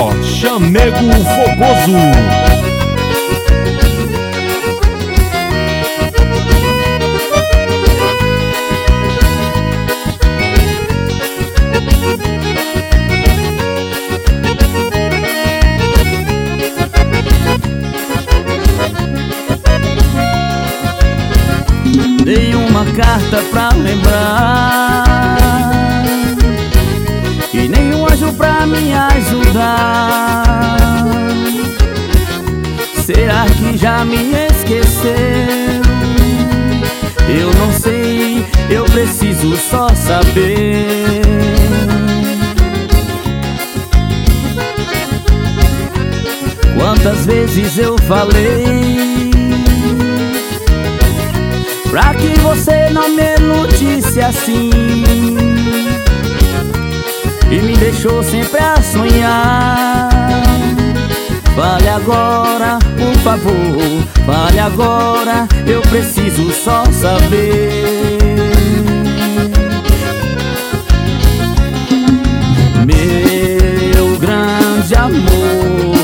Ó, Chamego Fogoso. Dei uma carta pra lembrar e nenhum anjo pra me ajudar. Será que já me esqueceu? Eu não sei, eu preciso só saber. Quantas vezes eu falei pra que você não me iludisse assim e me deixou sempre a sonhar. Fale agora, por favor, fale agora, eu preciso só saber. Meu grande amor,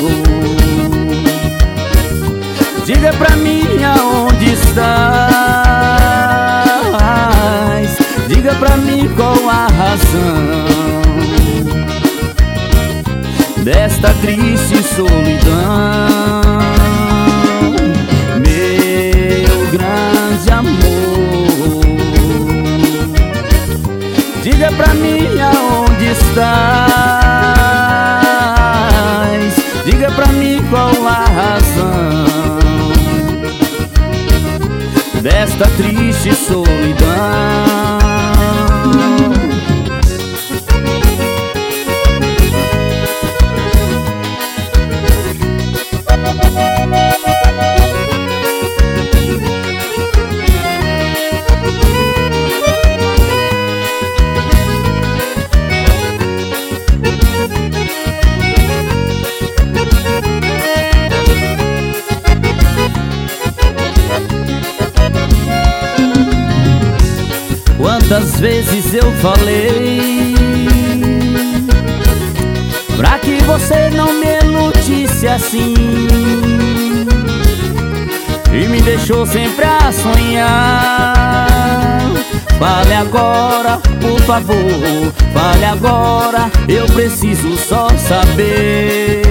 diga pra mim aonde estás, diga pra mim qual a razão desta triste solidão. Meu grande amor, diga pra mim aonde estás, diga pra mim qual a razão desta triste solidão. Quantas vezes eu falei pra que você não me iludisse assim e me deixou sempre a sonhar. Fale agora, por favor, fale agora, eu preciso só saber.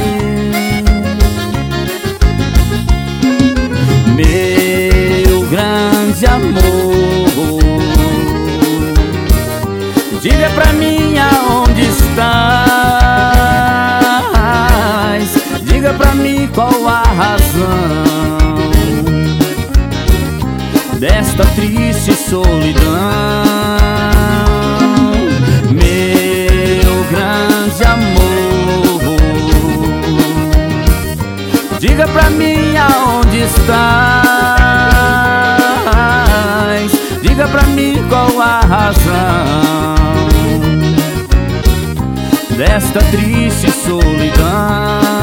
Meu grande amor, diga pra mim aonde estás, diga pra mim qual a razão desta triste solidão. Meu grande amor, diga pra mim aonde estás, diga pra mim qual a razão desta triste solidão.